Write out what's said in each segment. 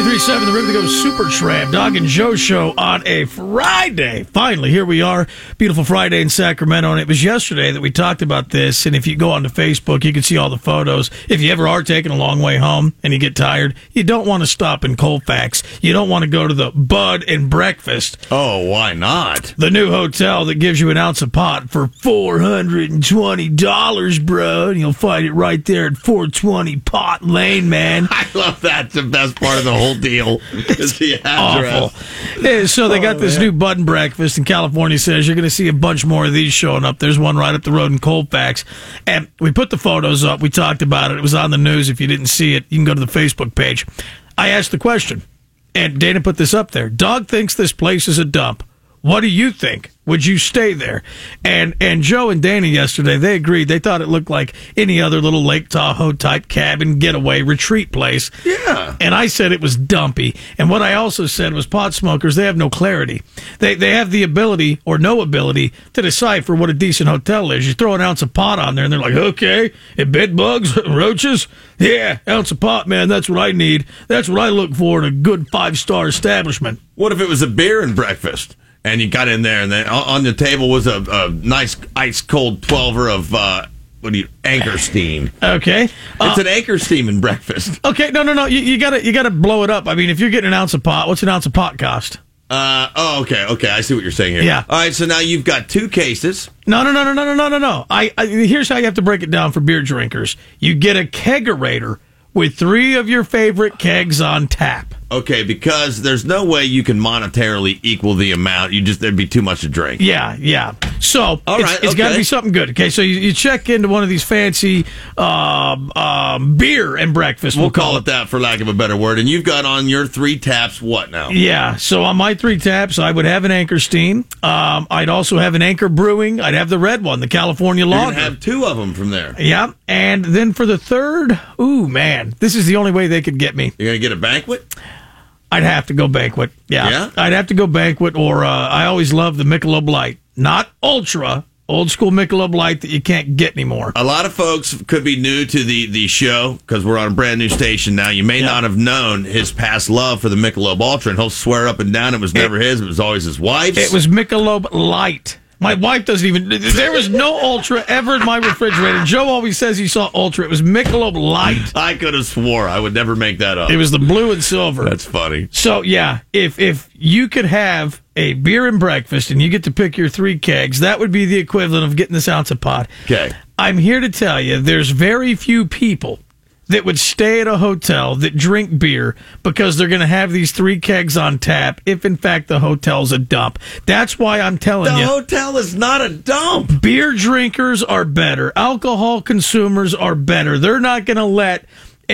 93.7, the River That Goes Super Tramp, Doc and Joe show on a Friday. Finally, here we are. Beautiful Friday in Sacramento, and it was yesterday that we talked about this, and if you go onto Facebook, you can see all the photos. If you ever are taking a long way home and you get tired, you don't want to stop in Colfax. You don't want to go to the Bud and Breakfast. Oh, why not? The new hotel that gives you an ounce of pot for $420, bro, and you'll find it right there at 420 Pot Lane, man. I love that. It's the best part of the whole deal. Is the address. Awful. Yeah, so they got this new Bud and Breakfast, and California says you're going to see a bunch more of these showing up. There's one right up the road in Colfax. And we put the photos up. We talked about it. It was on the news. If you didn't see it, you can go to the Facebook page. I asked the question, and Dana put this up there. Dog thinks this place is a dump. What do you think? Would you stay there? And Joe and Dana yesterday, they agreed. They thought it looked like any other little Lake Tahoe type cabin getaway retreat place. Yeah. And I said it was dumpy. And what I also said was pot smokers, they have no clarity. They have the ability or no ability to decipher what a decent hotel is. You throw an ounce of pot on there and they're like, okay, bed bugs, roaches? Yeah, ounce of pot, man, that's what I need. That's what I look for in a good 5-star establishment. What if it was a beer and breakfast? And you got in there, and then on the table was a nice ice-cold 12er of, Anchorstein. Okay. It's an Anchorstein in breakfast. Okay, no. You gotta blow it up. I mean, if you're getting an ounce of pot, what's an ounce of pot cost? Okay. I see what you're saying here. Yeah. All right, so now you've got 2 cases. No. Here's how you have to break it down for beer drinkers. You get a kegerator with 3 of your favorite kegs on tap. Okay, because there's no way you can monetarily equal the amount. There'd be too much to drink. Yeah. So it's got to be something good. Okay, so you check into one of these fancy beer and breakfast. We'll call it that for lack of a better word. And you've got on your 3 taps what now? Yeah, so on my 3 taps, I would have an Anchorstein. I'd also have an Anchor Brewing. I'd have the red one, the California Lager. You're going to have 2 of them from there. Yeah, and then for the third, ooh, man, this is the only way they could get me. You're going to get a banquet? I'd have to go banquet. Yeah? I'd have to go banquet, or I always love the Michelob Light. Not Ultra, old school Michelob Light that you can't get anymore. A lot of folks could be new to the show because we're on a brand new station now. You may not have known his past love for the Michelob Ultra, and he'll swear up and down it was never his. It was always his wife's. It was Michelob Light. My wife doesn't even... There was no Ultra ever in my refrigerator. Joe always says he saw Ultra. It was Michelob Light. I could have swore. I would never make that up. It was the blue and silver. That's funny. So, yeah, if you could have a beer and breakfast and you get to pick your 3 kegs, that would be the equivalent of getting this ounce of pot. Okay. I'm here to tell you, there's very few people that would stay at a hotel that drink beer because they're going to have these 3 kegs on tap if, in fact, the hotel's a dump. That's why I'm telling you. The hotel is not a dump. Beer drinkers are better. Alcohol consumers are better. They're not going to let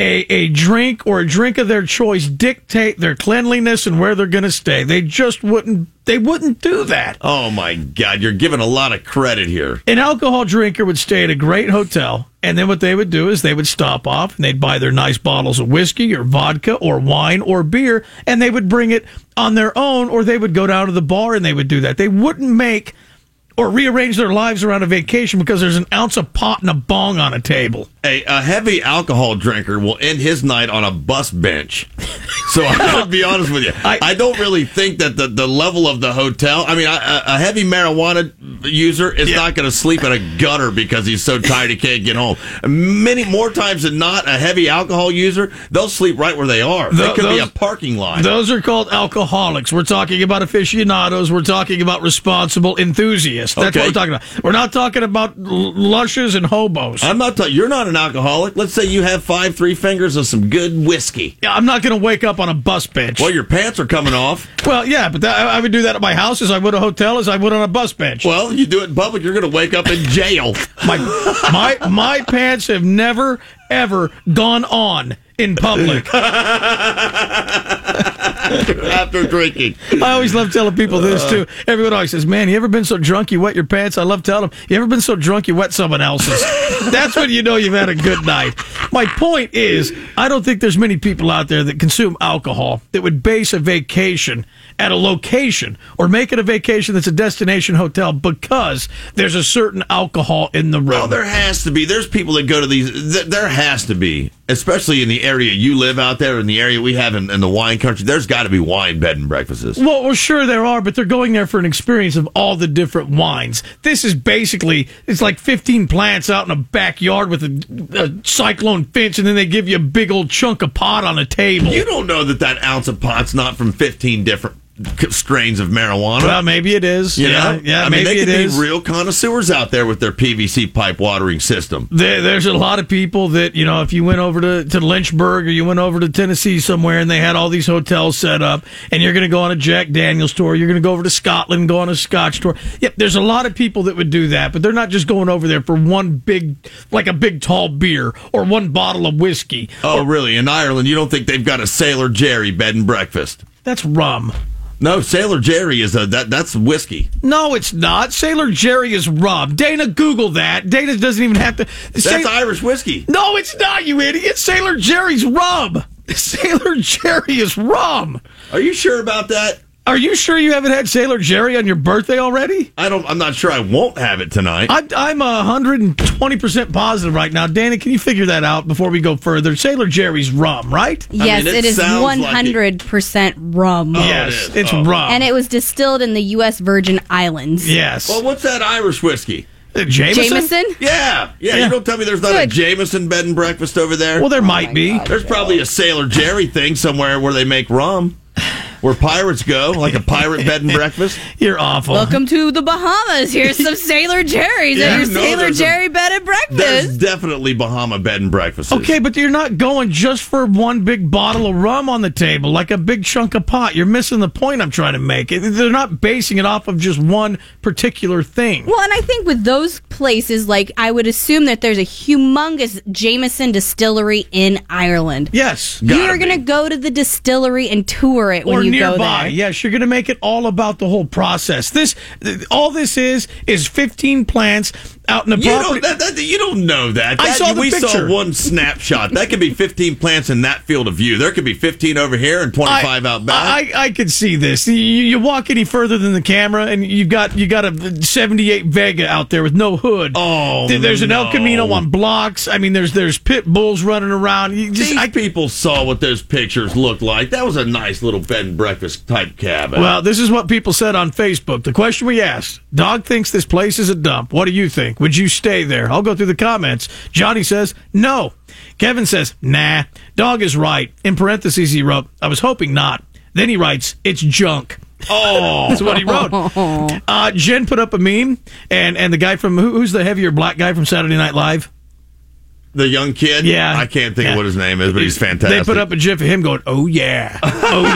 a drink or a drink of their choice dictate their cleanliness and where they're going to stay. They just wouldn't do that. Oh, my God. You're giving a lot of credit here. An alcohol drinker would stay at a great hotel, and then what they would do is they would stop off, and they'd buy their nice bottles of whiskey or vodka or wine or beer, and they would bring it on their own, or they would go down to the bar and they would do that. They wouldn't make or rearrange their lives around a vacation because there's an ounce of pot and a bong on a table. A heavy alcohol drinker will end his night on a bus bench. So I would be honest with you. I don't really think that the level of the hotel, I mean, a heavy marijuana user is not going to sleep in a gutter because he's so tired he can't get home. Many more times than not, a heavy alcohol user, they'll sleep right where they are. It could be a parking lot. Those are called alcoholics. We're talking about aficionados. We're talking about responsible enthusiasts. That's what we're talking about. We're not talking about lushes and hobos. I'm not talking. You're not an alcoholic. Let's say you have 5 3 fingers of some good whiskey. Yeah, I'm not going to wake up on a bus bench. Well, your pants are coming off. Well, yeah, but I would do that at my house as I would a hotel, as I would on a bus bench. Well, you do it in public, you're going to wake up in jail. My pants have never, ever gone on in public. After drinking. I always love telling people this, too. Everyone always says, man, you ever been so drunk you wet your pants? I love telling them, you ever been so drunk you wet someone else's? That's when you know you've had a good night. My point is, I don't think there's many people out there that consume alcohol that would base a vacation at a location or make it a vacation that's a destination hotel because there's a certain alcohol in the room. Well, there has to be. There's people that go to these. There has to be especially in the area you live out there, in the area we have in the wine country, there's got to be wine bed and breakfasts. Well, sure there are, but they're going there for an experience of all the different wines. This is basically, it's like 15 plants out in a backyard with a cyclone fence, and then they give you a big old chunk of pot on a table. You don't know that ounce of pot's not from 15 different strains of marijuana. Well, maybe it is. You know? Yeah, I mean, maybe they could it be is. real connoisseurs out there with their PVC pipe watering system. There's a lot of people that, if you went over to Lynchburg or you went over to Tennessee somewhere and they had all these hotels set up, and you're going to go on a Jack Daniels tour, you're going to go over to Scotland and go on a Scotch tour. Yep, there's a lot of people that would do that, but they're not just going over there for one big tall beer or one bottle of whiskey. Oh, really? In Ireland, you don't think they've got a Sailor Jerry bed and breakfast? That's rum. No, Sailor Jerry is that's whiskey. No, it's not. Sailor Jerry is rum. Dana, Google that. Dana doesn't even have to. That's Irish whiskey. No, it's not, you idiot. Sailor Jerry's rum. Sailor Jerry is rum. Are you sure about that? Are you sure you haven't had Sailor Jerry on your birthday already? I'm not sure I won't have it tonight. I'm 120% positive right now. Dana, can you figure that out before we go further? Sailor Jerry's rum, right? Yes, it is 100% rum. Oh, yes, it's rum. And it was distilled in the U.S. Virgin Islands. Yes. Well, what's that Irish whiskey? Jameson? Yeah. You don't tell me there's not a Jameson bed and breakfast over there? Well, there might be. There's probably a Sailor Jerry thing somewhere where they make rum. Where pirates go, like a pirate bed and breakfast. You're awful. Welcome to the Bahamas. Here's some Sailor Jerry's at your Sailor Jerry bed and breakfast. There's definitely Bahama bed and breakfasts. Okay, but you're not going just for one big bottle of rum on the table, like a big chunk of pot. You're missing the point I'm trying to make. They're not basing it off of just one particular thing. Well, and I think with those places, I would assume that there's a humongous Jameson distillery in Ireland. Yes. You're going to go to the distillery and tour it when you nearby. Go there. Yes, you're going to make it all about the whole process. All this is 15 plants out in the property. You don't know that. I saw the we picture. saw one snapshot. That could be 15 plants in that field of view. There could be 15 over here and 25 out back. I could see this. You walk any further than the camera, and you got a 78 Vega out there with no hood. Oh, there's an El Camino on blocks. I mean, there's pit bulls running around. These people saw what those pictures looked like. That was a nice little bed and breakfast type cabin. Well, this is what people said on Facebook. The question we asked: Dog thinks this place is a dump. What do you think? Would you stay there? I'll go through the comments. Johnny says no. Kevin says nah. Dog is right. In parentheses, he wrote, I was hoping not. Then he writes, it's junk. Oh, that's what he wrote. Jen put up a meme, and the guy from who's the heavier black guy from Saturday Night Live? The young kid? Yeah. I can't think of what his name is, but he's fantastic. They put up a gif of him going, oh, yeah. Oh,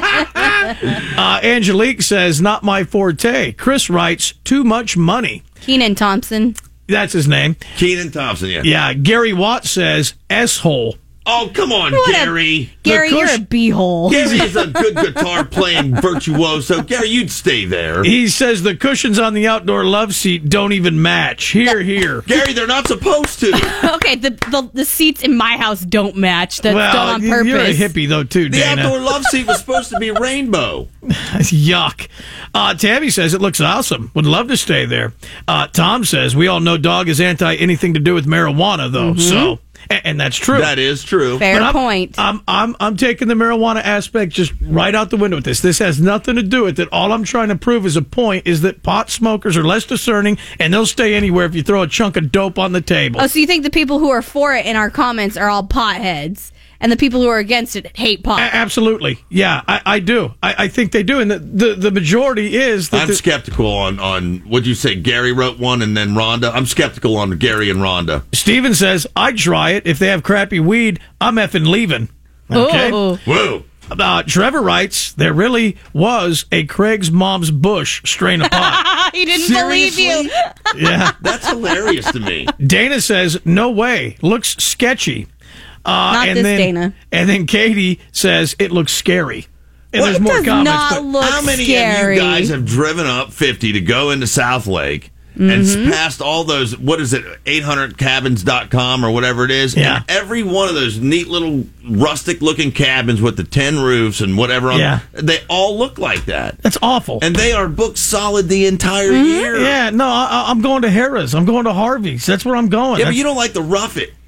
yeah. Angelique says, not my forte. Chris writes, too much money. Kenan Thompson. That's his name. Kenan Thompson, yeah. Yeah. Gary Watt says, S-hole. Oh, come on, Gary. Gary, you're a b-hole. Gary is a good guitar playing virtuoso. Gary, you'd stay there. He says the cushions on the outdoor love seat don't even match. Here. Gary, they're not supposed to. Okay, the seats in my house don't match. That's done on purpose. You're a hippie, though, too, Dana. The outdoor love seat was supposed to be rainbow. Yuck. Tammy says it looks awesome. Would love to stay there. Tom says we all know Dog is anti anything to do with marijuana, though. Mm-hmm. So. And that's true. That is true. Fair point. I'm taking the marijuana aspect just right out the window with this. This has nothing to do with it. All I'm trying to prove as a point is that pot smokers are less discerning, and they'll stay anywhere if you throw a chunk of dope on the table. Oh, so you think the people who are for it in our comments are all potheads? And the people who are against it hate pot. Absolutely. Yeah, I do. I think they do. And the majority is... that I'm skeptical on would you say Gary wrote one and then Rhonda? I'm skeptical on Gary and Rhonda. Steven says, I'd try it. If they have crappy weed, I'm effing leaving. Okay? Ooh. Whoa. Trevor writes, there really was a Craig's Mom's Bush strain of pot. He didn't Seriously? believe you. Yeah. That's hilarious to me. Dana says, no way. Looks sketchy. Dana. And then Katie says it looks scary. And Well, there's it more does comments. not But look How many scary. of you guys have driven up 50 to go into South Lake and past all those, what is it, 800cabins.com or whatever it is? Yeah. And every one of those neat little rustic-looking cabins with the 10 roofs and whatever on them, they all look like that. that's awful. And they are booked solid the entire year. Yeah, no, I'm going to Harrah's. I'm going to Harvey's. That's where I'm going. Yeah, but you don't like the rough it.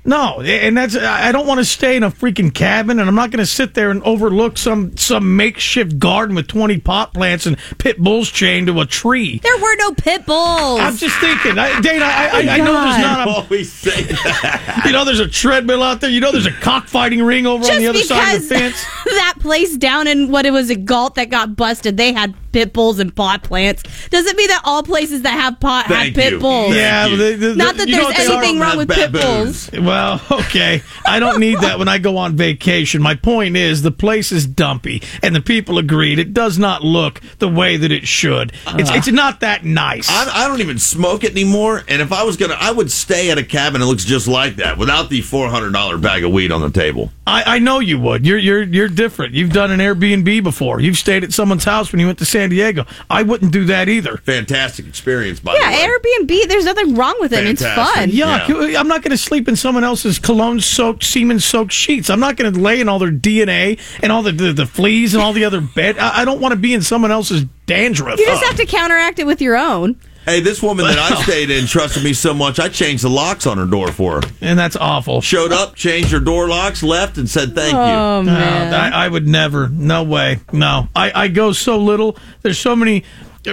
No, and I don't want to stay in a freaking cabin, and I'm not going to sit there and overlook some makeshift garden with 20 pot plants and pit bulls chained to a tree. There were no pit bulls. I'm just thinking, Dana, I know there's not always say that. You know, there's a treadmill out there. You know, there's a cockfighting ring over on the other side of the fence. That place down in Galt that got busted, they had pit bulls and pot plants. Doesn't mean that all places that have have pit bulls. Yeah, not that there's anything wrong with pit bulls. Well, okay. I don't need that when I go on vacation. My point is the place is dumpy, and the people agreed it does not look the way that it should. It's not that nice. I don't even smoke it anymore, and if I was I would stay at a cabin that looks just like that without the $400 bag of weed on the table. I know you would. You're different. You've done an Airbnb before. You've stayed at someone's house when you went to San Diego. I wouldn't do that either. Fantastic experience, by the way. Yeah, Airbnb. There's nothing wrong with it. Fantastic. It's fun. Yeah, I'm not going to sleep in someone else's cologne-soaked, semen-soaked sheets. I'm not going to lay in all their DNA and all the fleas and all the other bed. I don't want to be in someone else's dandruff. You just have to counteract it with your own. Hey, this woman that I stayed in trusted me so much, I changed the locks on her door for her. And that's awful. Showed up, changed her door locks, left, and said thank you. Oh, man. I would never. No way. No. I go so little. There's so many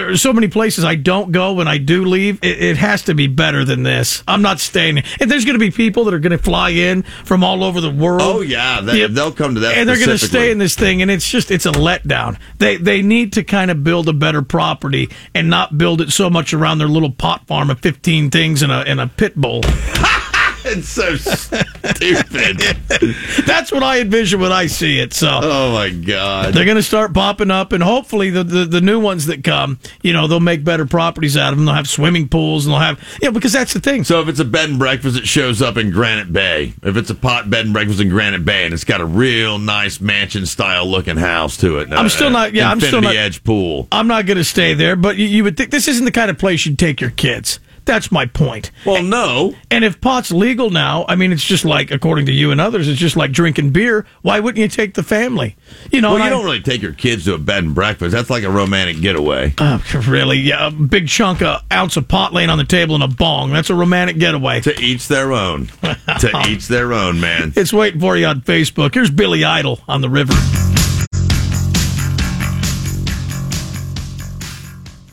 places I don't go when I do leave. It has to be better than this. I'm not staying. And there's going to be people that are going to fly in from all over the world. Oh, yeah. They'll come to that. And they're going to stay in this thing, and it's a letdown. They need to kind of build a better property and not build it so much around their little pot farm of 15 things and a pit bull. It's so stupid. That's what I envision when I see it. So, oh my God, they're going to start popping up, and hopefully the new ones that come, they'll make better properties out of them. They'll have swimming pools, and they'll have because that's the thing. So if it's a bed and breakfast, it shows up in Granite Bay. If it's a pot bed and breakfast in Granite Bay, and it's got a real nice mansion style looking house to it, I'm still not edge pool. I'm not going to stay there, but you would think this isn't the kind of place you'd take your kids. That's my point. Well, no. And if pot's legal now, I mean, it's just like, according to you and others, it's just like drinking beer. Why wouldn't you take the family? You don't really take your kids to a bed and breakfast. That's like a romantic getaway. Really? Yeah, a big chunk, ounce of pot laying on the table and a bong. That's a romantic getaway. To each their own. To each their own, man. It's waiting for you on Facebook. Here's Billy Idol on the river.